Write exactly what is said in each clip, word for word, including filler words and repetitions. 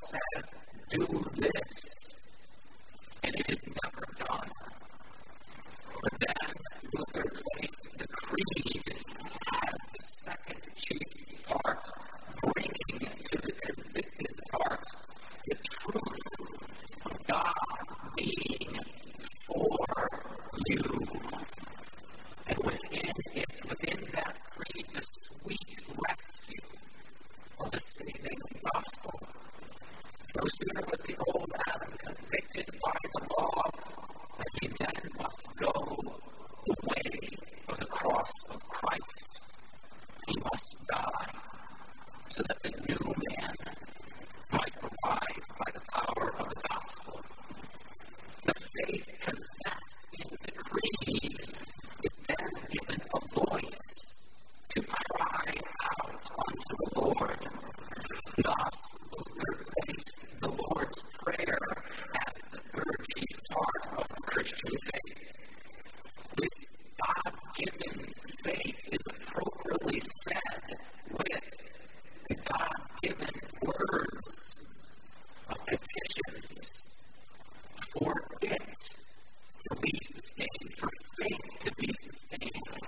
says, do this, and it is never done. But then Luther placed the creed as the second chief part, bringing to the convicted part the truth of God being for you. And within it, within that creed, the sweet rescue of the saving gospel. No sooner was the old Adam convicted by the law, that he then must go the way of the cross of Christ. He must die so that the new man might arise by the power of the gospel. The faith confessed in the creed is then given a voice to cry out unto the Lord. Thus, Luther placed the Lord's Prayer as the third chief part of the Christian faith. This God-given faith is appropriately fed with the God-given words of petitions for it to be sustained, for faith to be sustained.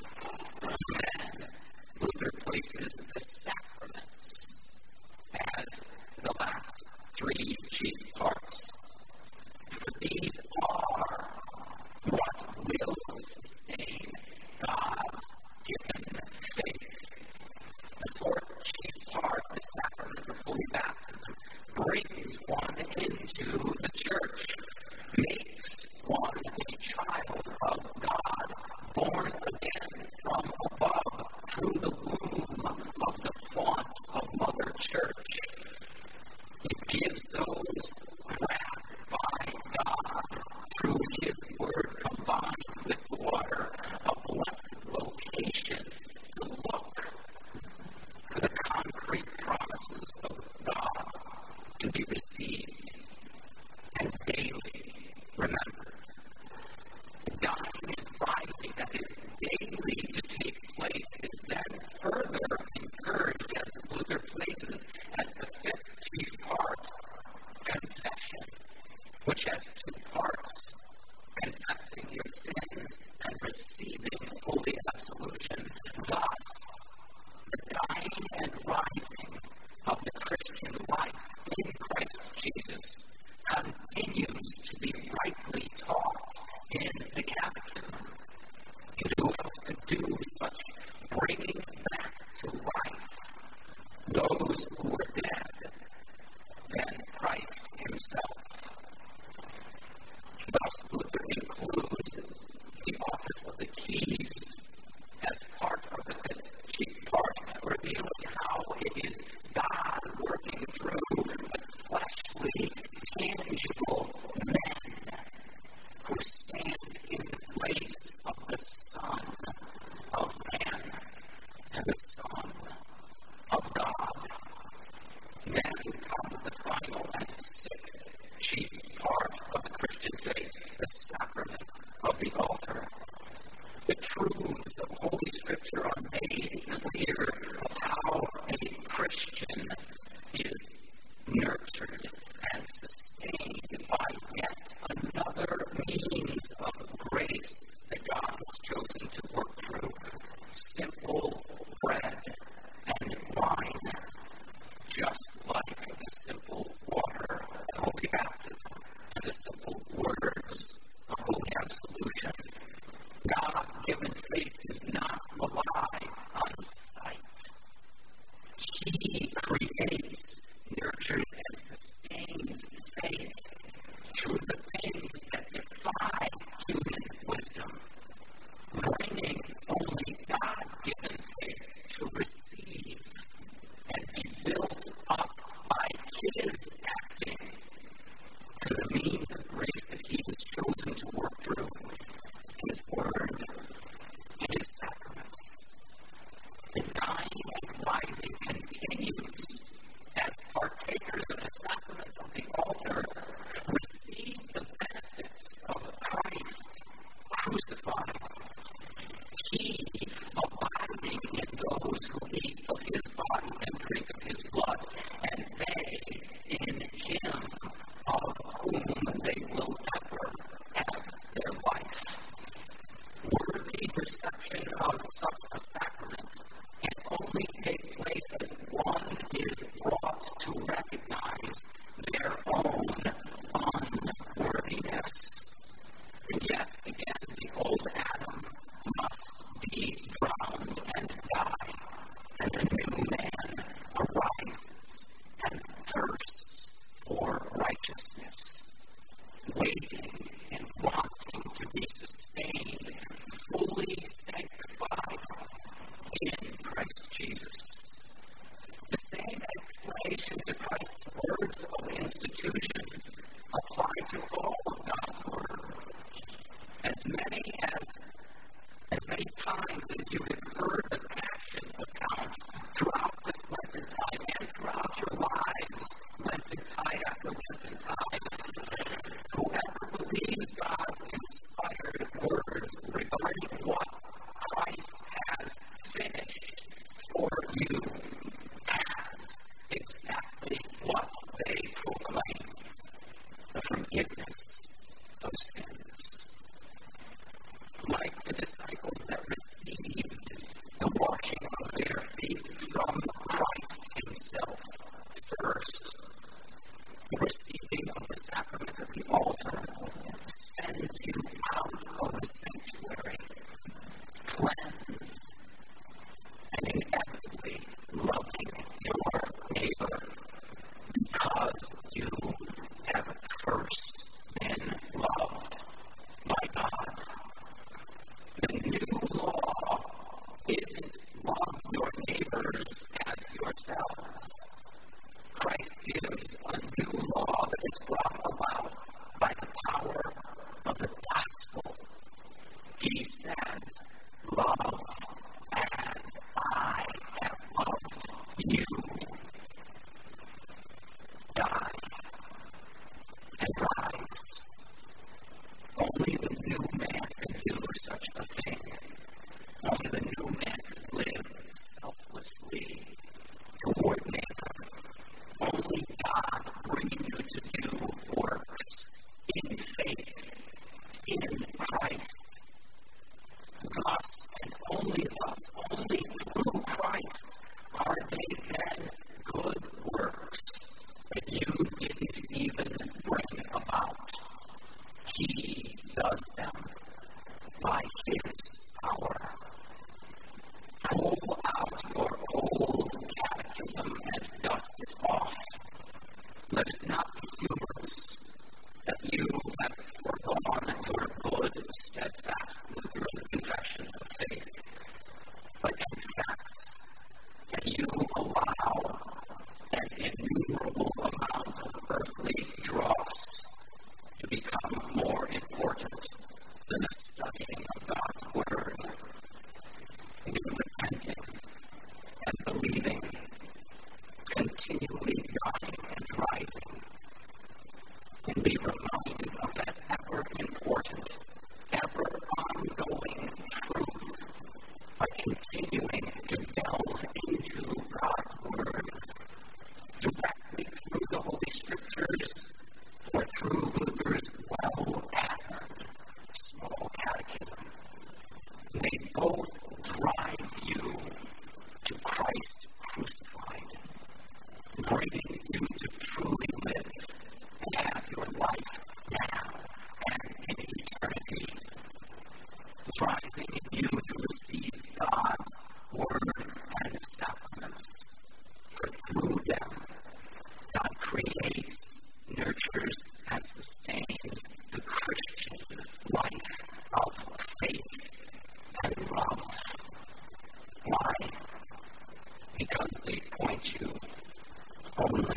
Then Luther places the sacraments as the last three chief parts. For these are what will sustain God's given faith. The fourth chief part, the sacrament of holy baptism, brings one into the church, makes one a child of God, born again from above through the womb of the font of Mother Church. It gives those grabbed by God through His Word combined with the water a blessed location to look for the concrete promises of God to be received and daily remembered. The dying and rising that is daily to take place is then further encouraged as Luther places as the fifth chief part, confession, which has two parts, confessing your sins and receiving holy absolution. Thus, the dying and rising of the Christian life in Christ Jesus continues to be rightly taught in the Catechism. And who else could do such bringing back to life those who were dead than Christ Himself? Thus, Luther includes the office of the keys as part of the fifth chief part, revealing how it is God working through the fleshly, tangible men who stand in the place of the Son of Man and the Son of God. Then comes the final and sixth chief part of the Christian faith, the sacrament of the altar. The truths of Holy Scripture are made clear of how a Christian is nurtured and sustained by yet another means of grace that God has chosen to work through. Simple bread and wine, just like the simple water of holy baptism and the simple words of holy absolution. God-given faith does not rely on sight. He creates, nurtures, and sustains faith through the things that defy human wisdom, bringing only God-given faith to receive and be built up by His acting to the means of grace that He has chosen to work through His Word and His sacraments. The dying and rising continues as partakers of the sacrament words of institution apply to all of God's Word. As many as as many times as you have heard the Passion account throughout this Lenten time and throughout your lives, Lenten tide after Lenten tide, whoever believes God's inspired words regarding what Christ has finished for you has exactly what they proclaim: the forgiveness of sins. Like the disciples that received the washing of their feet from Christ Himself first, the receiving of the sacrament of the altar sends you out of the sanctuary, cleansed, and inevitably loving your neighbor because you have first been loved by God. The new law isn't love your neighbors as yourselves. Christ gives a new law that is brought about by the power of the gospel. He says, love as I have loved you. Die and rise. Only the new man can do such a thing. Only the new man can live selflessly toward neighbor. Only God bringing you to do works in faith in Christ. Thus, and only thus, only through Christ are they then good works that you didn't even bring about. He does them by His power. Pull out your old catechism and dust it off. Let it not be humorous that you have foregone your good, steadfast Lutheran confession of faith, but confess that you allow an innumerable amount of earthly dross to become more important than the studying of God's Word. And in repenting and believing, continually dying and rising, and be reminded of that ever-important, ever-ongoing truth by continuing to delve into God's Word directly through the Holy Scriptures or through Luther's well-patterned small catechism. They both drive you to Christ crucified, bringing you to truly live and have your life now and in eternity, driving you to receive God's Word and sacraments, for through them God creates, nurtures, and sustains the Christian life of faith and love. Why? Because they point you only